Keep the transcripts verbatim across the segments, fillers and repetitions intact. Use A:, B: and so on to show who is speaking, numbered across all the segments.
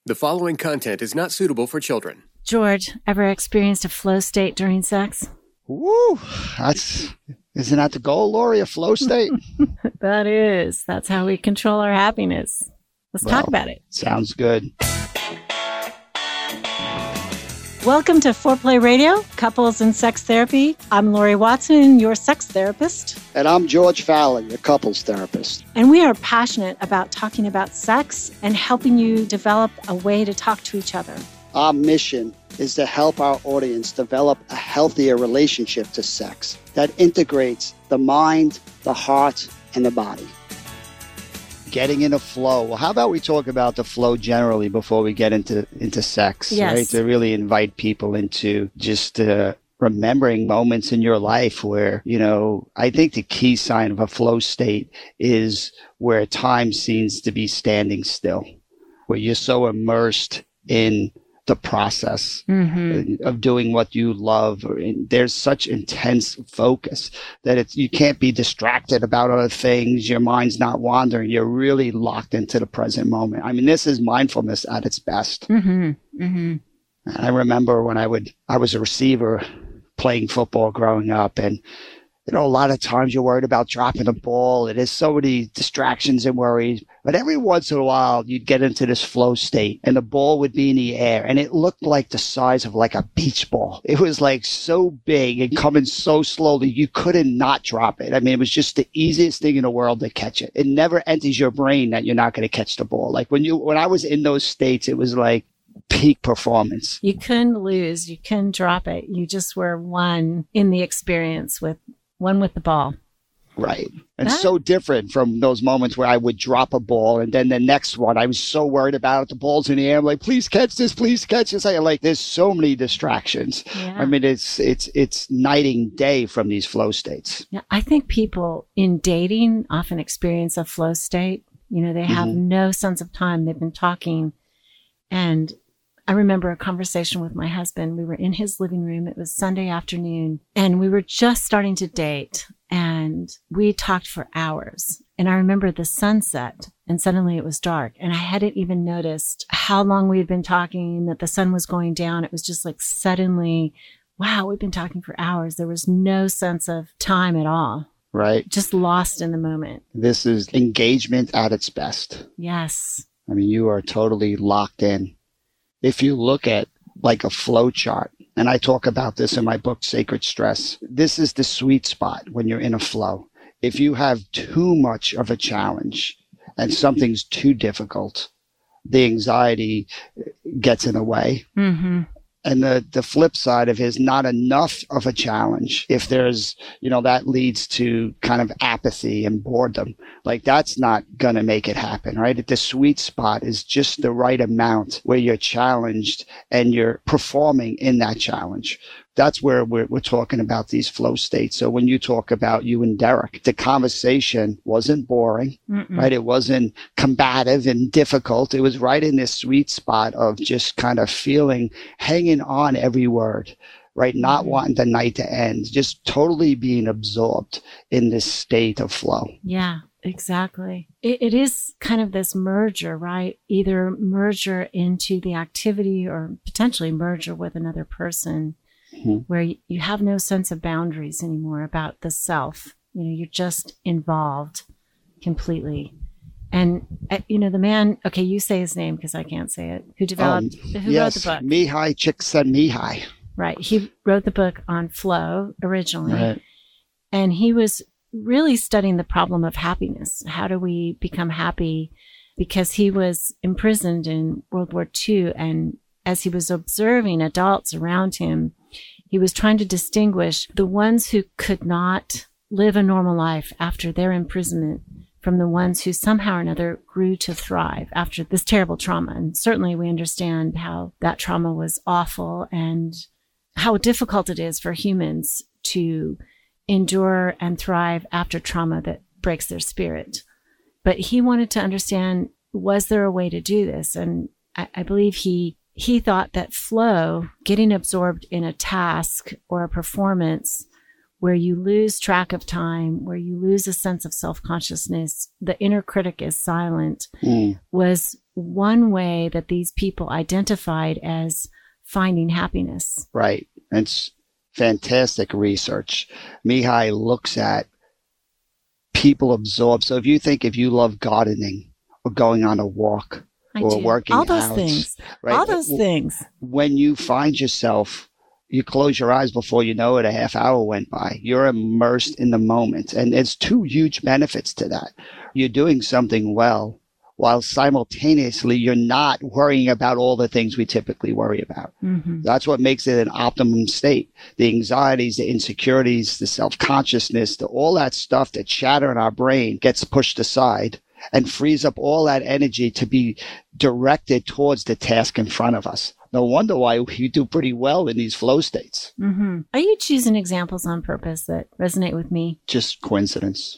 A: The following content is not suitable for children.
B: George, ever experienced a flow state during sex?
C: Woo! That's, isn't that the goal, Lori, a flow state?
B: That is. That's how we control our happiness. Let's
C: Well,
B: talk about it.
C: Sounds good.
B: Welcome to Foreplay Radio, Couples and Sex Therapy. I'm Lori Watson, your sex therapist.
C: And I'm George Fallon, your couples therapist.
B: And we are passionate about talking about sex and helping you develop a way to talk to each other.
C: Our mission is to help our audience develop a healthier relationship to sex that integrates the mind, the heart, and the body. Getting in a flow. Well, how about we talk about the flow generally before we get into, into sex,
B: Yes.
C: right? To really invite people into just uh, remembering moments in your life where, you know, I think the key sign of a flow state is where time seems to be standing still, where you're so immersed in the process
B: Mm-hmm.
C: of doing what you love. Or in, there's such intense focus that it's, you can't be distracted about other things. Your mind's not wandering. You're really locked into the present moment. I mean, this is mindfulness at its best.
B: Mm-hmm. Mm-hmm.
C: And I remember when I would, I was a receiver playing football growing up, and you know, a lot of times you're worried about dropping the ball. It is so many distractions and worries. But every once in a while, you'd get into this flow state and the ball would be in the air and it looked like the size of like a beach ball. It was like so big and coming so slowly, you couldn't not drop it. I mean, it was just the easiest thing in the world to catch it. It never enters your brain that you're not going to catch the ball. Like when you, when I was in those states, it was like peak performance.
B: You couldn't lose. You couldn't drop it. You just were one in the experience with one with the ball.
C: Right. And
B: That-
C: so different from those moments where I would drop a ball and then the next one, I was so worried about it. The ball's in the air. I'm like, please catch this, please catch this. I like, there's so many distractions.
B: Yeah.
C: I mean, it's, it's, it's night and day from these flow states.
B: Yeah, I think people in dating often experience a flow state. You know, they have
C: Mhm.
B: no sense of time. They've been talking. And I remember a conversation with my husband. We were in his living room. It was Sunday afternoon and we were just starting to date and we talked for hours. And I remember the sunset and suddenly it was dark and I hadn't even noticed how long we had been talking, that the sun was going down. It was just like suddenly, wow, we've been talking for hours. There was no sense of time at all.
C: Right.
B: Just lost in the moment.
C: This is engagement at its best.
B: Yes.
C: I mean, you are totally locked in. If you look at like a flow chart, and I talk about this in my book, Sacred Stress, this is the sweet spot when you're in a flow. If you have too much of a challenge and something's too difficult, the anxiety gets in the way.
B: Mm-hmm.
C: And the, the flip side of it is not enough of a challenge. If there's, you know, that leads to kind of apathy and boredom. Like that's not going to make it happen, right? The sweet spot is just the right amount where you're challenged and you're performing in that challenge. That's where we're, we're talking about these flow states. So when you talk about you and Derek, the conversation wasn't boring,
B: Mm-mm.
C: right? It wasn't combative and difficult. It was right in this sweet spot of just kind of feeling, hanging on every word, right? Not
B: Mm-hmm.
C: wanting the night to end, just totally being absorbed in this state of flow.
B: Yeah, exactly. It, it is kind of this merger, right? Either merger into the activity or potentially merger with another person.
C: Mm-hmm.
B: Where you, you have no sense of boundaries anymore about the self. You know, you're just involved completely. And, uh, you know, the man, okay, you say his name because I can't say it, who developed,
C: Um,
B: who
C: yes,
B: wrote the book.
C: Mihai Csikszentmihalyi.
B: Right. He wrote the book on flow originally.
C: Right.
B: And he was really studying the problem of happiness. How do we become happy? Because he was imprisoned in World War Two. And as he was observing adults around him, he was trying to distinguish the ones who could not live a normal life after their imprisonment from the ones who somehow or another grew to thrive after this terrible trauma. And certainly we understand how that trauma was awful and how difficult it is for humans to endure and thrive after trauma that breaks their spirit. But he wanted to understand, was there a way to do this? And I, I believe he he thought that flow, getting absorbed in a task or a performance, where you lose track of time, where you lose a sense of self-consciousness, the inner critic is silent, mm. was one way that these people identified as finding happiness.
C: Right. It's fantastic research. Mihai looks at people absorb. So if you think if you love gardening or going on a walk
B: I
C: or
B: do.
C: working
B: all those
C: out,
B: things,
C: right?
B: all those things.
C: When you find yourself, you close your eyes before you know it, a half hour went by. You're immersed in the moment. And there's two huge benefits to that. You're doing something well, while simultaneously you're not worrying about all the things we typically worry about. Mm-hmm. That's what makes it an optimum state. The anxieties, the insecurities, the self-consciousness, the, all that stuff that chatter in our brain gets pushed aside and frees up all that energy to be directed towards the task in front of us. No wonder why you do pretty well in these flow states.
B: Mm-hmm. Are you choosing examples on purpose that resonate with me?
C: Just coincidence.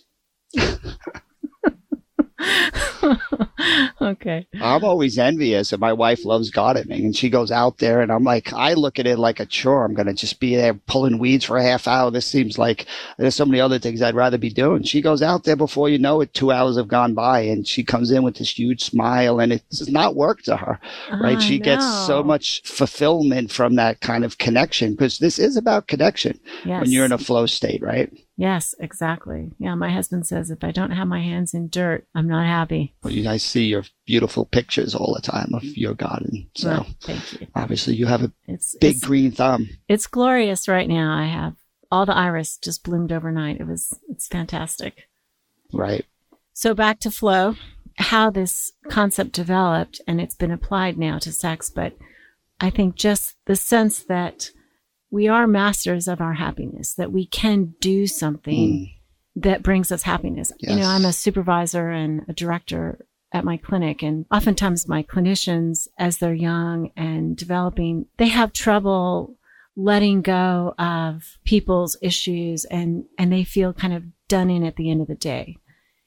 B: Okay.
C: I'm always envious, and my wife loves gardening, and she goes out there, and I'm like, I look at it like a chore. I'm going to just be there pulling weeds for a half hour. This seems like there's so many other things I'd rather be doing. She goes out there, before you know it, two hours have gone by, and she comes in with this huge smile, and it does not work to her, right?
B: Oh,
C: she
B: no.
C: gets so much fulfillment from that kind of connection, because this is about connection.
B: Yes.
C: When you're in a flow state, right?
B: Yes, exactly. Yeah, my husband says if I don't have my hands in dirt, I'm not happy.
C: Well, you guys see your beautiful pictures all the time of your garden. So
B: well, thank you.
C: Obviously you have a
B: it's,
C: big
B: it's,
C: green thumb.
B: It's glorious right now. I have all the iris just bloomed overnight. It was, it's fantastic.
C: Right.
B: So back to flow, how this concept developed, and it's been applied now to sex, but I think just the sense that we are masters of our happiness, that we can do something mm. that brings us happiness. Yes. You know, I'm a supervisor and a director at my clinic, and oftentimes my clinicians, as they're young and developing, they have trouble letting go of people's issues, and, and they feel kind of done in at the end of the day.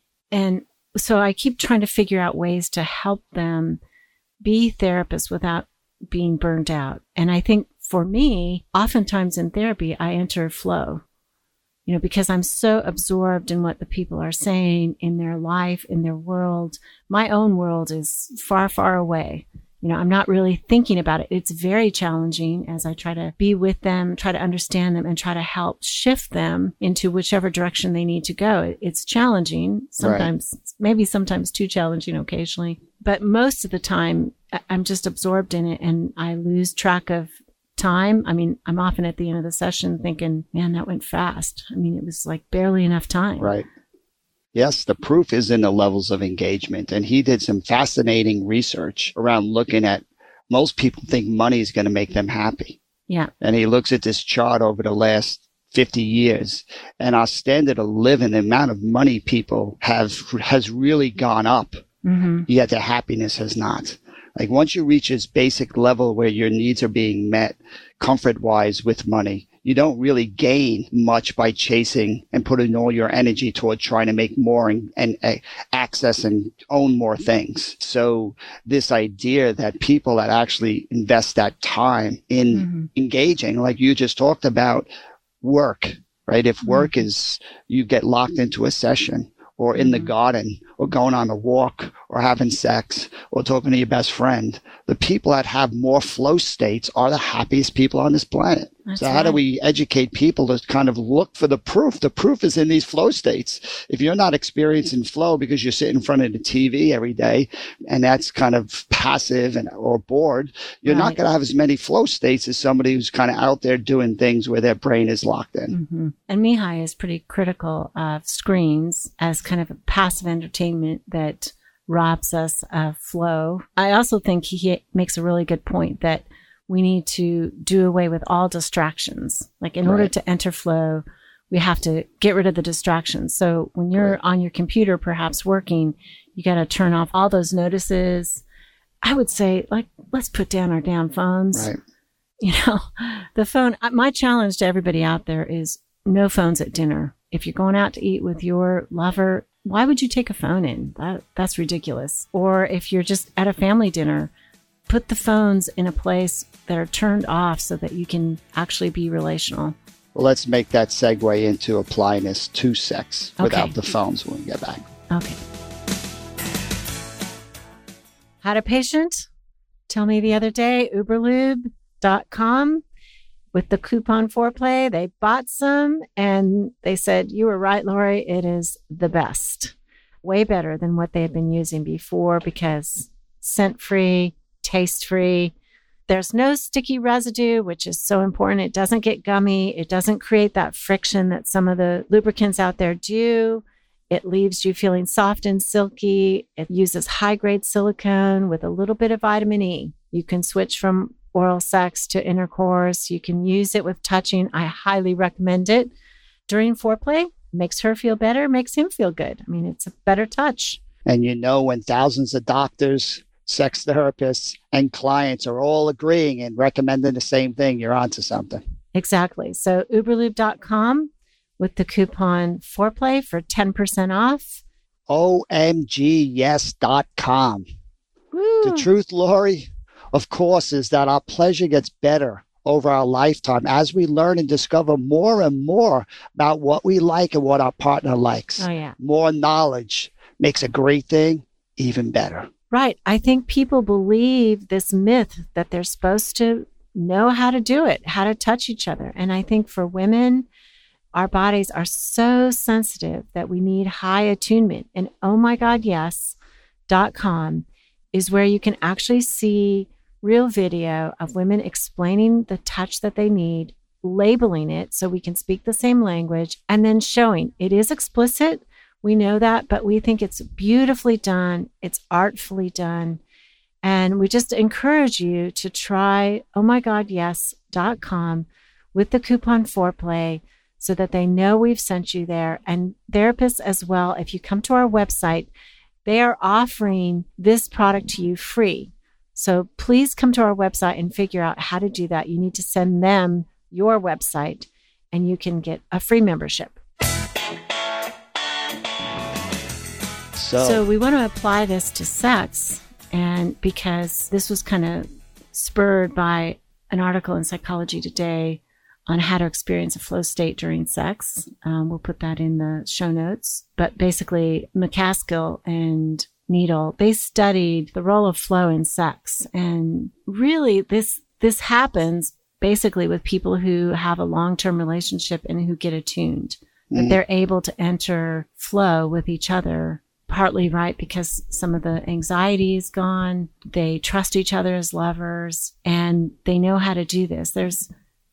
B: And so I keep trying to figure out ways to help them be therapists without being burned out. And I think for me, oftentimes in therapy, I enter flow, you know, because I'm so absorbed in what the people are saying in their life, in their world. My own world is far, far away. You know, I'm not really thinking about it. It's very challenging as I try to be with them, try to understand them, and try to help shift them into whichever direction they need to go. It's challenging sometimes, right. Maybe sometimes too challenging occasionally, but most of the time I'm just absorbed in it and I lose track of time. I mean, I'm often at the end of the session thinking, man, that went fast. I mean, it was like barely enough time.
C: Right. Yes, the proof is in the levels of engagement. And he did some fascinating research around looking at, most people think money is going to make them happy.
B: Yeah.
C: And he looks at this chart over the last fifty years, and our standard of living, the amount of money people have, has really gone up, mm-hmm. yet their happiness has not. Like once you reach this basic level where your needs are being met comfort-wise with money, you don't really gain much by chasing and putting all your energy toward trying to make more and, and uh, access and own more things. So this idea that people that actually invest that time in mm-hmm. engaging, like you just talked about, work, right? If work mm-hmm. is, you get locked into a session, or in the garden, or going on a walk, or having sex, or talking to your best friend. The people that have more flow states are the happiest people on this planet. That's so how right. do we educate people to kind of look for the proof? The proof is in these flow states. If you're not experiencing flow because you're sitting in front of the T V every day, and that's kind of passive and or bored, you're right. not going to have as many flow states as somebody who's kind of out there doing things where their brain is locked in.
B: Mm-hmm. And Mihai is pretty critical of screens as kind of a passive entertainment that robs us of flow. I also think he makes a really good point that we need to do away with all distractions. Like in right. order to enter flow, we have to get rid of the distractions. So when you're right. on your computer, perhaps working, you got to turn off all those notices. I would say, like, let's put down our damn phones.
C: Right.
B: You know, the phone, my challenge to everybody out there is no phones at dinner. If you're going out to eat with your lover, why would you take a phone in? That, that's ridiculous. Or if you're just at a family dinner, put the phones in a place that are turned off so that you can actually be relational.
C: Well, let's make that segue into applying this to sex
B: Okay.
C: without the phones when we get back.
B: Okay. Had a patient tell me the other day, uberlube dot com, with the coupon foreplay. They bought some and they said, you were right, Lori, it is the best. Way better than what they had been using before because scent-free, taste-free. There's no sticky residue, which is so important. It doesn't get gummy. It doesn't create that friction that some of the lubricants out there do. It leaves you feeling soft and silky. It uses high-grade silicone with a little bit of vitamin E. You can switch from oral sex to intercourse. You can use it with touching. I highly recommend it. During foreplay, makes her feel better, makes him feel good. I mean, it's a better touch.
C: And you know, when thousands of doctors, sex therapists, and clients are all agreeing and recommending the same thing, you're onto something.
B: Exactly. So uberlube dot com with the coupon foreplay for ten percent off.
C: O M G yes dot com.
B: Woo.
C: The truth, Lori, of course, is that our pleasure gets better over our lifetime as we learn and discover more and more about what we like and what our partner likes.
B: Oh, yeah.
C: More knowledge makes a great thing even better.
B: Right. I think people believe this myth that they're supposed to know how to do it, how to touch each other. And I think for women, our bodies are so sensitive that we need high attunement. And oh my God, yes, dot com is where you can actually see real video of women explaining the touch that they need, labeling it so we can speak the same language, and then showing. It is explicit. We know that, but we think it's beautifully done. It's artfully done. And we just encourage you to try oh my god yes dot com with the coupon foreplay so that they know we've sent you there. And therapists as well, if you come to our website, they are offering this product to you free. So please come to our website and figure out how to do that. You need to send them your website and you can get a free membership.
C: So,
B: So we want to apply this to sex, and because this was kind of spurred by an article in Psychology Today on how to experience a flow state during sex. Um, we'll put that in the show notes. But basically, McCaskill and Needle, they studied the role of flow in sex. And really, this this happens basically with people who have a long-term relationship and who get attuned, that
C: Mm.
B: they're able to enter flow with each other, partly, right, because some of the anxiety is gone. They trust each other as lovers, and they know how to do this. There's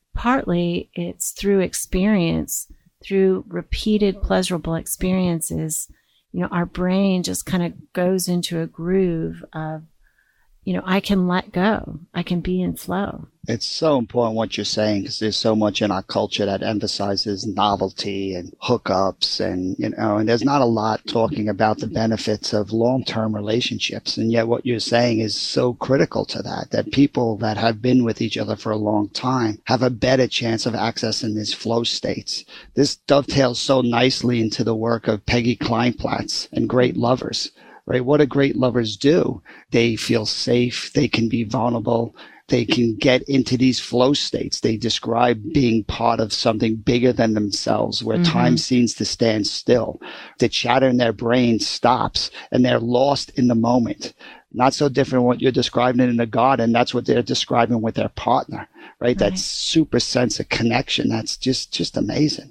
B: partly it's through experience, through repeated pleasurable experiences. You know, our brain just kind of goes into a groove of, you know, I can let go. I can be in flow.
C: It's so important what you're saying, because there's so much in our culture that emphasizes novelty and hookups, and, you know, and there's not a lot talking about the benefits of long-term relationships. And yet what you're saying is so critical to that, that people that have been with each other for a long time have a better chance of accessing these flow states. This dovetails so nicely into the work of Peggy Kleinplatz and Great Lovers, right? What do great lovers do? They feel safe. They can be vulnerable. They can get into these flow states. They describe being part of something bigger than themselves, where
B: Mhm.
C: time seems to stand still. The chatter in their brain stops and they're lost in the moment. Not so different what you're describing in the garden. That's what they're describing with their partner, right? That
B: Right.
C: super sense of connection. That's just, just amazing.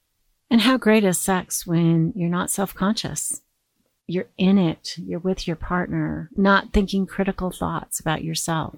B: And how great is sex when you're not self-conscious? You're in it. You're with your partner, not thinking critical thoughts about yourself.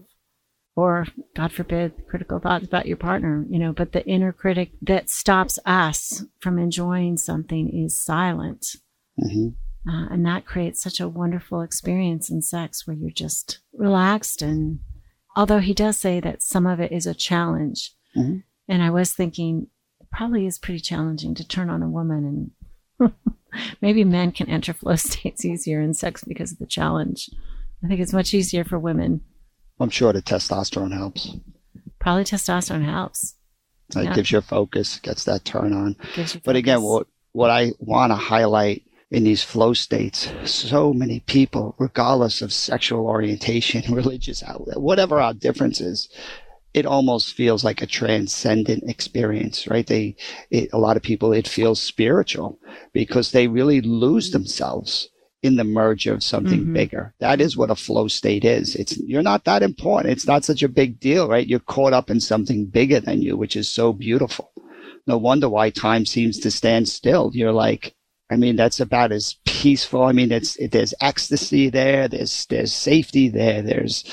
B: Or, God forbid, critical thoughts about your partner, you know, but the inner critic that stops us from enjoying something is silent.
C: Mm-hmm.
B: Uh, and that creates such a wonderful experience in sex where you're just relaxed. And although he does say that some of it is a challenge,
C: Mm-hmm.
B: and I was thinking it probably is pretty challenging to turn on a woman, and maybe men can enter flow states easier in sex because of the challenge. I think it's much easier for women.
C: I'm sure the testosterone helps.
B: Probably testosterone helps.
C: It
B: Yeah.
C: gives you a focus, gets that turn on.
B: Gives you
C: But again,
B: focus.
C: what, what I want to highlight in these flow states, so many people, regardless of sexual orientation, religious outlet, whatever our differences, it almost feels like a transcendent experience, right? They, it, a lot of people, it feels spiritual because they really lose themselves in the merge of something mm-hmm. bigger. That is what a flow state is. It's, you're not that important. It's not such a big deal, right? You're caught up in something bigger than you, which is so beautiful. No wonder why time seems to stand still. You're like, I mean, that's about as peaceful. I mean, it's, it, there's ecstasy there. There's, there's safety there. There's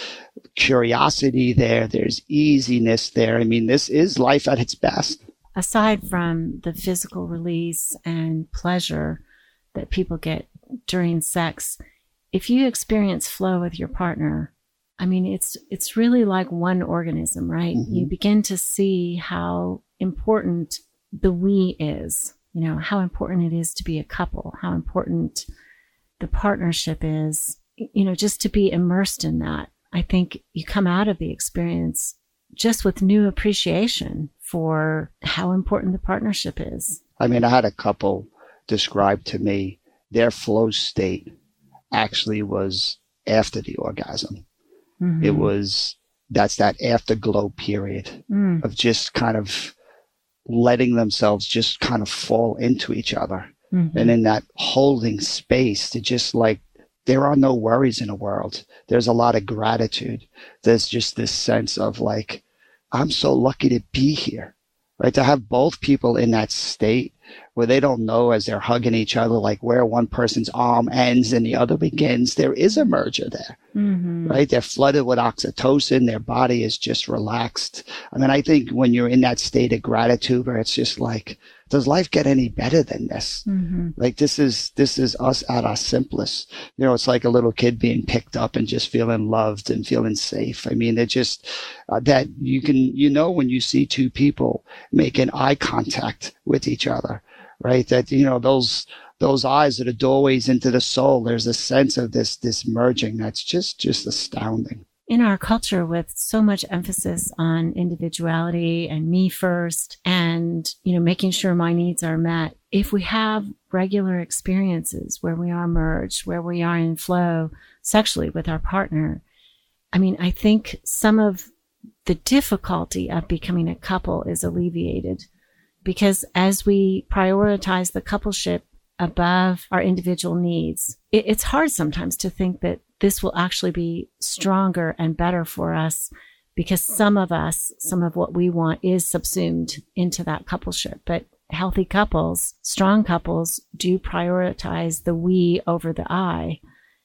C: curiosity there. There's easiness there. I mean, this is life at its best.
B: Aside from the physical release and pleasure that people get during sex, if you experience flow with your partner, I mean, it's, it's really like one organism, right? Mm-hmm. You begin to see how important the we is. You know, how important it is to be a couple, how important the partnership is, you know, just to be immersed in that. I think you come out of the experience just with new appreciation for how important the partnership is.
C: I mean, I had a couple describe to me their flow state actually was after the orgasm. Mm-hmm. It was, that's that afterglow period mm. of just kind of letting themselves just kind of fall into each other. Mm-hmm. And in that holding space to just like, there are no worries in the world. There's a lot of gratitude. There's just this sense of like, I'm so lucky to be here, right? To have both people in that state where they don't know as they're hugging each other, like where one person's arm ends and the other begins. There is a merger there, mm-hmm. right? They're flooded with oxytocin. Their body is just relaxed. I mean, I think when you're in that state of gratitude where it's just like, does life get any better than this? Mm-hmm. Like this is, this is us at our simplest. You know, it's like a little kid being picked up and just feeling loved and feeling safe. I mean, it just, uh, that you can, you know, when you see two people making eye contact with each other, right? That, you know, those, those eyes are the doorways into the soul. There's a sense of this, this merging that's just, just astounding.
B: In our culture with so much emphasis on individuality and me first and, you know, making sure my needs are met, if we have regular experiences where we are merged, where we are in flow sexually with our partner, I mean, I think some of the difficulty of becoming a couple is alleviated because as we prioritize the coupleship above our individual needs, it, it's hard sometimes to think that this will actually be stronger and better for us because some of us, some of what we want is subsumed into that coupleship. But healthy couples, strong couples do prioritize the we over the I.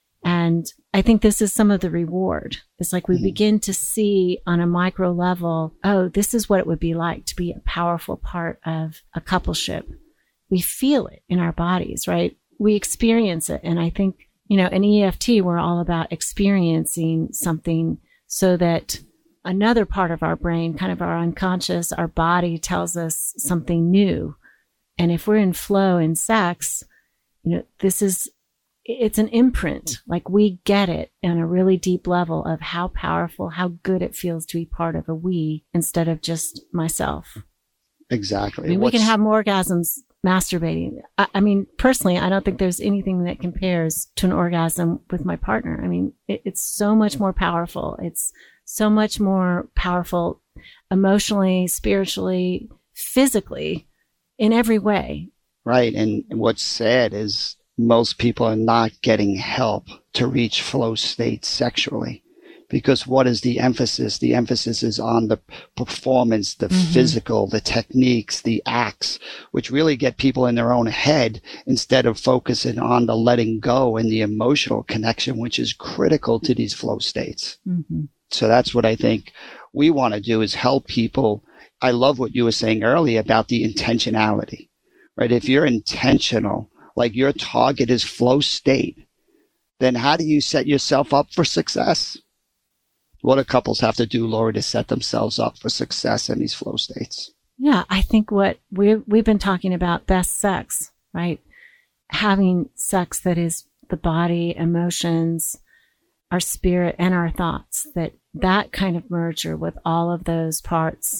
B: And I think this is some of the reward. It's like we begin to see on a micro level, oh, this is what it would be like to be a powerful part of a coupleship. We feel it in our bodies, right? We experience it. And I think, you know, in E F T, we're all about experiencing something so that another part of our brain, kind of our unconscious, our body tells us something new. And if we're in flow in sex, you know, this is, it's an imprint. Like we get it on a really deep level of how powerful, how good it feels to be part of a we instead of just myself.
C: Exactly.
B: I mean,
C: What's...
B: we can have more orgasms masturbating. I, I mean, personally, I don't think there's anything that compares to an orgasm with my partner. I mean, it, it's so much more powerful. It's so much more powerful emotionally, spiritually, physically, in every way.
C: Right. And what's sad is most people are not getting help to reach flow states sexually. Because what is the emphasis? The emphasis is on the performance, the mm-hmm. physical, the techniques, the acts, which really get people in their own head instead of focusing on the letting go and the emotional connection, which is critical to these flow states. Mm-hmm. So that's what I think we want to do is help people. I love what you were saying earlier about the intentionality, right? If you're intentional, like your target is flow state, then how do you set yourself up for success? What do couples have to do, Lori, to set themselves up for success in these flow states?
B: Yeah, I think what we we've been talking about, best sex, right? Having sex that is the body, emotions, our spirit, and our thoughts, that that kind of merger with all of those parts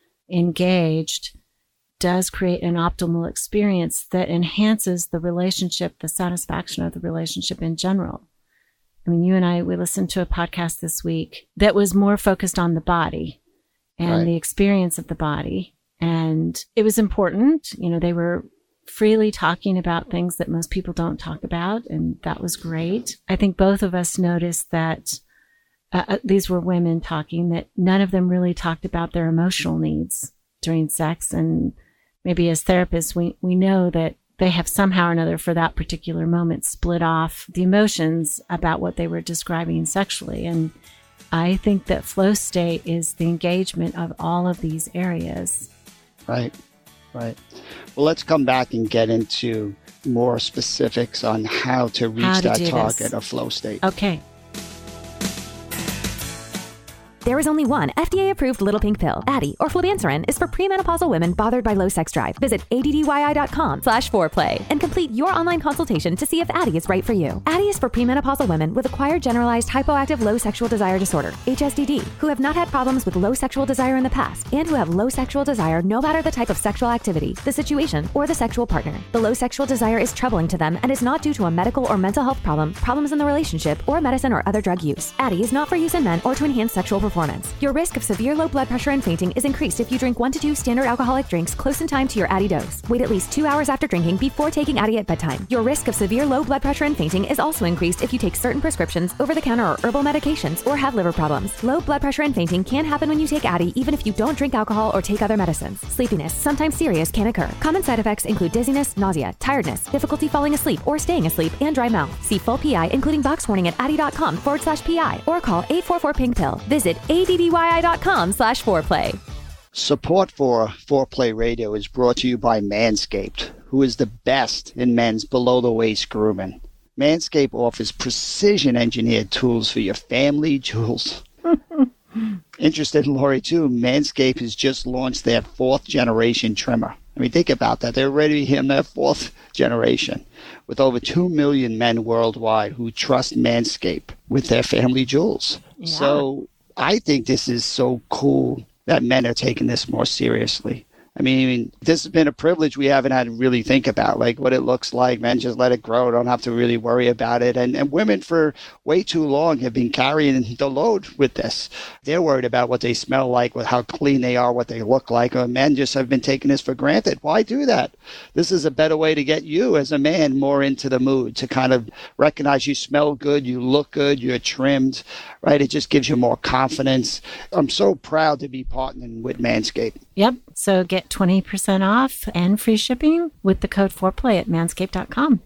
B: engaged does create an optimal experience that enhances the relationship, the satisfaction of the relationship in general. I mean, you and I, we listened to a podcast this week that was more focused on the body and
C: right.
B: the experience of the body. And it was important. You know, they were freely talking about things that most people don't talk about, and that was great. I think both of us noticed that uh, these were women talking, that none of them really talked about their emotional needs during sex. And maybe as therapists, we, we know that they have somehow or another for that particular moment split off the emotions about what they were describing sexually. And I think that flow state is the engagement of all of these areas.
C: Right, right. Well, let's come back and get into more specifics on how to reach
B: how to
C: that
B: do
C: target
B: this.
C: of flow state.
B: Okay.
D: There is only one F D A-approved little pink pill. Addyi, or flibanserin, is for premenopausal women bothered by low sex drive. Visit addyi.com slash foreplay and complete your online consultation to see if Addyi is right for you. Addyi is for premenopausal women with acquired generalized hypoactive low sexual desire disorder, H S D D, who have not had problems with low sexual desire in the past and who have low sexual desire no matter the type of sexual activity, the situation, or the sexual partner. The low sexual desire is troubling to them and is not due to a medical or mental health problem, problems in the relationship, or medicine or other drug use. Addyi is not for use in men or to enhance sexual performance. Your risk of severe low blood pressure and fainting is increased if you drink one to two standard alcoholic drinks close in time to your Addyi dose. Wait at least two hours after drinking before taking Addyi at bedtime. Your risk of severe low blood pressure and fainting is also increased if you take certain prescriptions, over-the-counter or herbal medications, or have liver problems. Low blood pressure and fainting can happen when you take Addyi even if you don't drink alcohol or take other medicines. Sleepiness, sometimes serious, can occur. Common side effects include dizziness, nausea, tiredness, difficulty falling asleep or staying asleep, and dry mouth. See full P I, including box warning at addyi.com forward slash PI or call eight four four pink pill. Visit addyi.com slash foreplay.
C: Support for Foreplay Radio is brought to you by Manscaped, who is the best in men's below-the-waist grooming. Manscaped offers precision-engineered tools for your family jewels. Interested in Lori, too, Manscaped has just launched their fourth-generation trimmer. I mean, think about that. They're already in their fourth generation with over two million men worldwide who trust Manscaped with their family jewels.
B: Yeah.
C: So I think this is so cool that men are taking this more seriously. I mean, this has been a privilege we haven't had to really think about, like what it looks like. Men just let it grow, don't have to really worry about it. And, and women for way too long have been carrying the load with this. They're worried about what they smell like, with how clean they are, what they look like. Or men just have been taking this for granted. Why do that? This is a better way to get you as a man more into the mood, to kind of recognize you smell good, you look good, you're trimmed, right? It just gives you more confidence. I'm so proud to be partnering with Manscaped.
B: Yep. So get twenty percent off and free shipping with the code foreplay at manscaped dot com.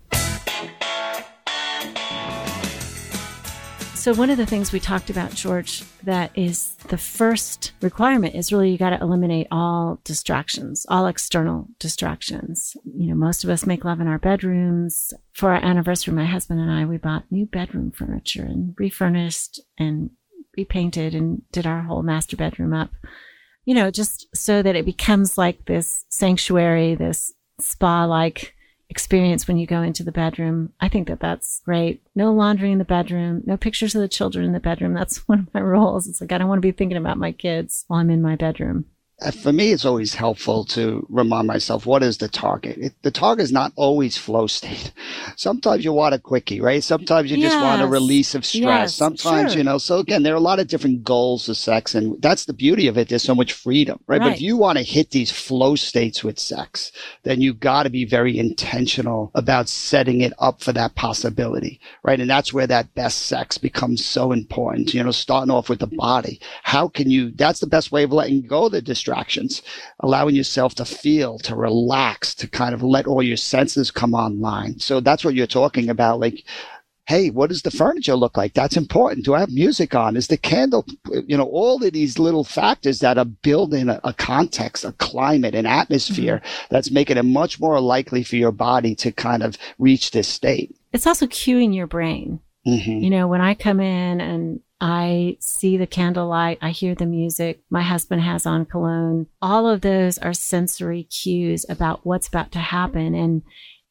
B: So one of the things we talked about, George, that is the first requirement is really you got to eliminate all distractions, all external distractions. You know, most of us make love in our bedrooms. For our anniversary, my husband and I, we bought new bedroom furniture and refurnished and repainted and did our whole master bedroom up. You know, just so that it becomes like this sanctuary, this spa-like experience when you go into the bedroom. I think that that's great. No laundry in the bedroom, no pictures of the children in the bedroom. That's one of my rules. It's like, I don't want to be thinking about my kids while I'm in my bedroom.
C: For me, it's always helpful to remind myself, what is the target? It, the target is not always flow state. Sometimes you want a quickie, right? Sometimes you
B: Yes.
C: just want a release of stress.
B: Yes,
C: Sometimes,
B: sure.
C: you know, so again, there are a lot of different goals of sex, and that's the beauty of it. There's so much freedom, right? But
B: Right.
C: if you want to hit these flow states with sex, then you got to be very intentional about setting it up for that possibility, right? And that's where that best sex becomes so important, you know, starting off with the body. How can you, that's the best way of letting go of the distractions, allowing yourself to feel, to relax, to kind of let all your senses come online. So that's what you're talking about. Like, hey, what does the furniture look like? That's important. Do I have music on? Is the candle, you know, all of these little factors that are building a, a context, a climate, an atmosphere mm-hmm. that's making it much more likely for your body to kind of reach this state.
B: It's also cueing your brain.
C: Mm-hmm.
B: You know, when I come in and I see the candlelight, I hear the music, my husband has on cologne. All of those are sensory cues about what's about to happen. And,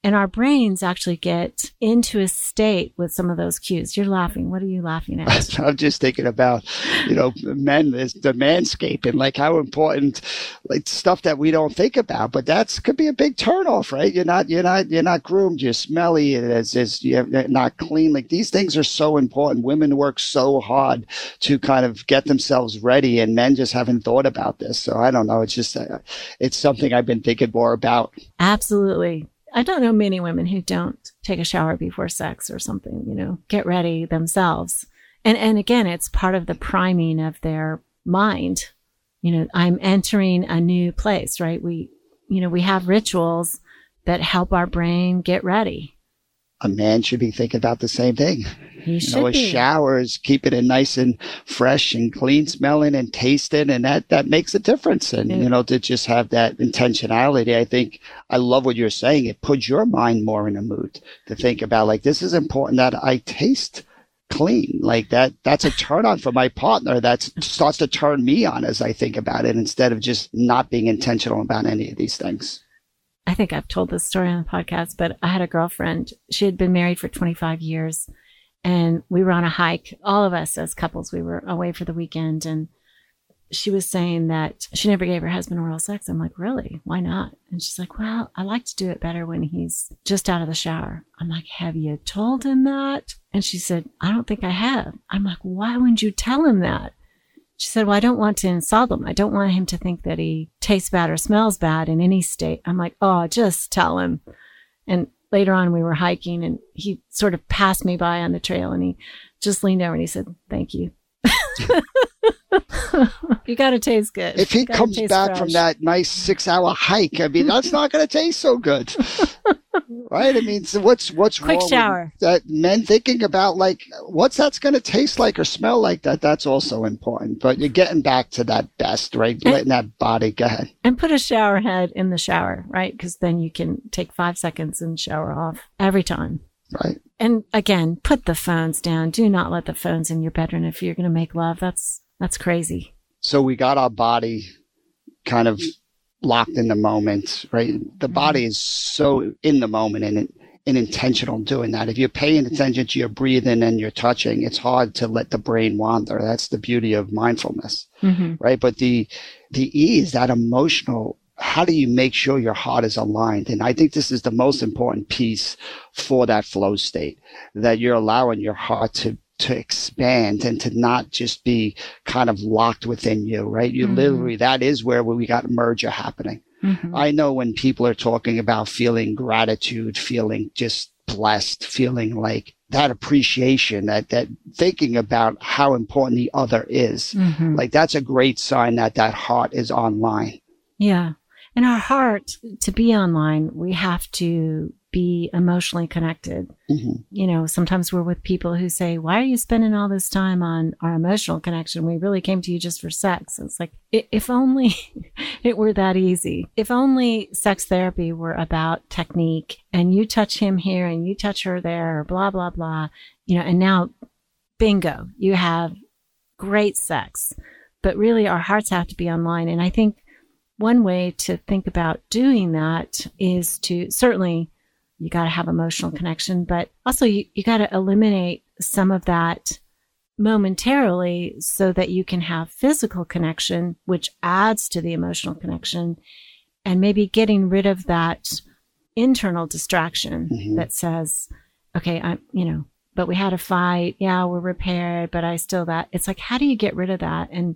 B: And our brains actually get into a state with some of those cues. You're laughing. What are you laughing at?
C: I'm just thinking about, you know, men, is the manscape and like how important, like stuff that we don't think about, but that's could be a big turnoff, right? You're not, you're not, you're not groomed. You're smelly. It's, it's, you're not clean. Like these things are so important. Women work so hard to kind of get themselves ready, and men just haven't thought about this. So I don't know. It's just, uh, it's something I've been thinking more about.
B: Absolutely. I don't know many women who don't take a shower before sex or something, you know, get ready themselves. And and again, it's part of the priming of their mind. You know, I'm entering a new place, right? We, you know, we have rituals that help our brain get ready.
C: A man should be thinking about the same thing.
B: He
C: you
B: should
C: know, a
B: be.
C: shower is keeping it nice and fresh and clean smelling and tasting, and that, that makes a difference. And, yeah. you know, to just have that intentionality, I think I love what you're saying. It puts your mind more in a mood to think about, like, this is important that I taste clean. Like that, that's a turn on for my partner. That starts to turn me on as I think about it, instead of just not being intentional about any of these things.
B: I think I've told this story on the podcast, but I had a girlfriend. She had been married for twenty-five years, and we were on a hike. All of us as couples, we were away for the weekend, and she was saying that she never gave her husband oral sex. I'm like, really? Why not? And she's like, well, I like to do it better when he's just out of the shower. I'm like, have you told him that? And she said, I don't think I have. I'm like, why wouldn't you tell him that? She said, well, I don't want to insult him. I don't want him to think that he tastes bad or smells bad in any state. I'm like, oh, just tell him. And later on, we were hiking, and he sort of passed me by on the trail, and he just leaned over and he said, thank you. You got to taste good.
C: If he comes back fresh from that nice six hour hike, I mean, that's not going to taste so good. Right? I mean, so what's, what's
B: Quick
C: wrong
B: shower.
C: with that? Men thinking about like, what's that's going to taste like or smell like, that? That's also important. But you're getting back to that best, right? And, letting that body go ahead.
B: And put a shower head in the shower, right? Because then you can take five seconds and shower off every time.
C: Right.
B: And again, put the phones down. Do not let the phones in your bedroom if you're going to make love. That's that's crazy.
C: So we got our body kind of locked in the moment, right? The body is so in the moment and, and intentional in doing that. If you're paying attention to your breathing and your touching, it's hard to let the brain wander. That's the beauty of mindfulness, mm-hmm. right? But the the E is that emotional. How do you make sure your heart is aligned? And I think this is the most important piece for that flow state, that you're allowing your heart to to expand and to not just be kind of locked within you, right? You mm-hmm. literally, that is where we got merger happening. Mm-hmm. I know when people are talking about feeling gratitude, feeling just blessed, feeling like that appreciation, that, that thinking about how important the other is, mm-hmm. like that's a great sign that that heart is online.
B: Yeah. And our heart, to be online, we have to be emotionally connected. Mm-hmm. You know, sometimes we're with people who say, why are you spending all this time on our emotional connection? We really came to you just for sex. It's like, if only it were that easy. If only sex therapy were about technique, and you touch him here and you touch her there, or blah, blah, blah, you know, and now bingo, you have great sex. But really our hearts have to be online. And I think one way to think about doing that is to, certainly you got to have emotional connection, but also you, you got to eliminate some of that momentarily so that you can have physical connection, which adds to the emotional connection, and maybe getting rid of that internal distraction mm-hmm. that says, okay, I'm, you know, but we had a fight. Yeah, we're repaired, but I still that. It's like, how do you get rid of that? And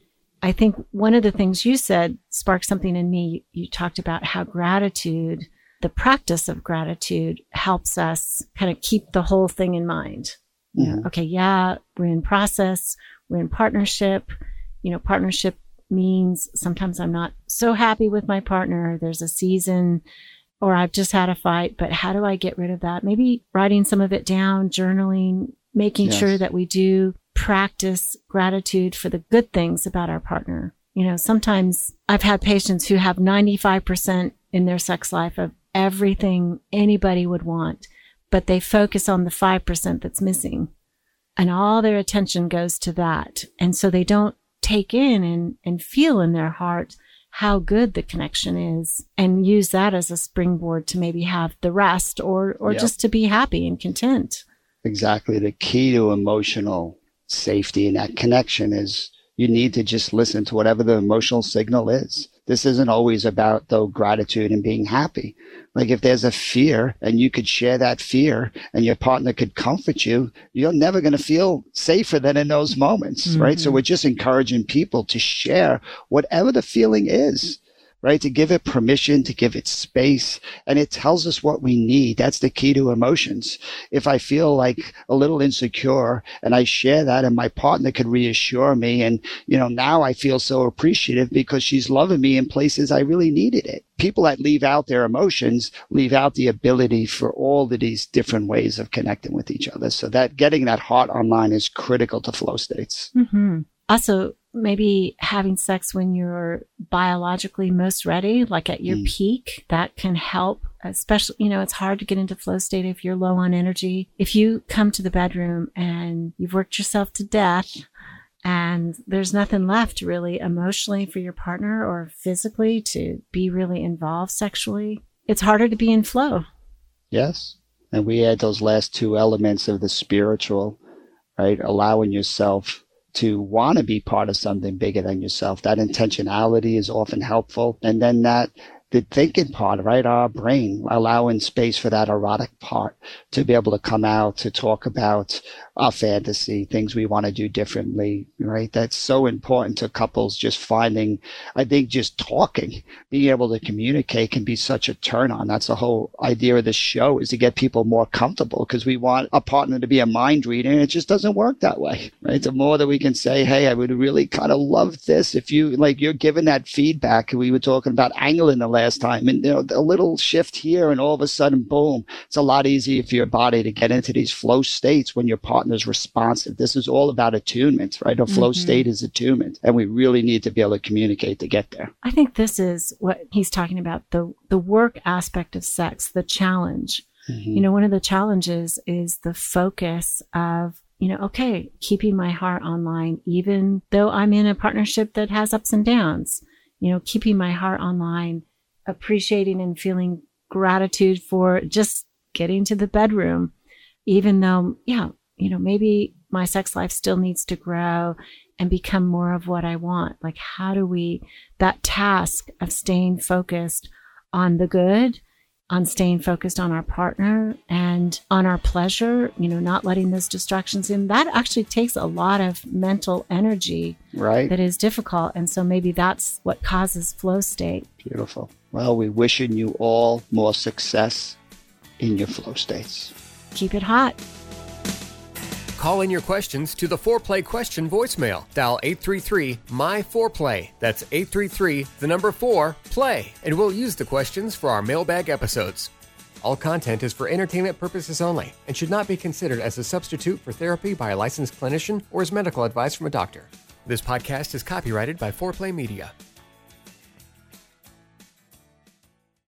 B: I think one of the things you said sparked something in me. You talked about how gratitude, the practice of gratitude, helps us kind of keep the whole thing in mind. Mm-hmm. You know, okay, yeah, we're in process, we're in partnership. You know, partnership means sometimes I'm not so happy with my partner. There's a season, or I've just had a fight, but how do I get rid of that? Maybe writing some of it down, journaling, making yes. sure that we do practice gratitude for the good things about our partner. You know, sometimes I've had patients who have ninety-five percent in their sex life of everything anybody would want, but they focus on the five percent that's missing, and all their attention goes to that. And so they don't take in and, and feel in their heart how good the connection is and use that as a springboard to maybe have the rest or, or
C: Yep.
B: just to be happy and content.
C: Exactly. The key to emotional safety and that connection is you need to just listen to whatever the emotional signal is. This isn't always about, though, gratitude and being happy. Like if there's a fear and you could share that fear and your partner could comfort you, you're never going to feel safer than in those moments, mm-hmm. right? So we're just encouraging people to share whatever the feeling is, right? To give it permission, to give it space. And it tells us what we need. That's the key to emotions. If I feel like a little insecure and I share that and my partner could reassure me, and, you know, now I feel so appreciative because she's loving me in places I really needed it. People that leave out their emotions leave out the ability for all of these different ways of connecting with each other. So that getting that heart online is critical to flow states.
B: Mm-hmm. Also, maybe having sex when you're biologically most ready, like at your mm. peak, that can help. Especially, you know, it's hard to get into flow state if you're low on energy. If you come to the bedroom and you've worked yourself to death and there's nothing left really emotionally for your partner or physically to be really involved sexually, it's harder to be in flow.
C: Yes. And we add those last two elements of the spiritual, right? Allowing yourself to want to be part of something bigger than yourself. That intentionality is often helpful. And then that the thinking part, right? Our brain, allowing space for that erotic part to be able to come out, to talk about our fantasy, things we want to do differently, right? That's so important to couples just finding, I think just talking, being able to communicate can be such a turn on. That's the whole idea of this show, is to get people more comfortable, because we want a partner to be a mind reader, and it just doesn't work that way, right? The more that we can say, hey, I would really kind of love this if you, like, you're giving that feedback. We were talking about angling the last time, and, you know, a little shift here and all of a sudden, boom, it's a lot easier for your body to get into these flow states when your partner's responsive. This is all about attunement, right? A flow mm-hmm. state is attunement, and we really need to be able to communicate to get there.
B: I think this is what he's talking about, the the work aspect of sex, the challenge. Mm-hmm. You know, one of the challenges is the focus of, you know, okay, keeping my heart online, even though I'm in a partnership that has ups and downs, you know, keeping my heart online, appreciating and feeling gratitude for just getting to the bedroom, even though, yeah, you know, maybe my sex life still needs to grow and become more of what I want. Like, how do we, that task of staying focused on the good, on staying focused on our partner and on our pleasure, you know, not letting those distractions in, that actually takes a lot of mental energy,
C: right?
B: That is difficult. And so maybe that's what causes flow state.
C: Beautiful. Well, we're wishing you all more success in your flow states.
B: Keep it hot.
A: Call in your questions to the foreplay question voicemail. Dial eight three three, M Y four play. That's eight three three, the number four, play. And we'll use the questions for our mailbag episodes. All content is for entertainment purposes only and should not be considered as a substitute for therapy by a licensed clinician or as medical advice from a doctor. This podcast is copyrighted by four play Media.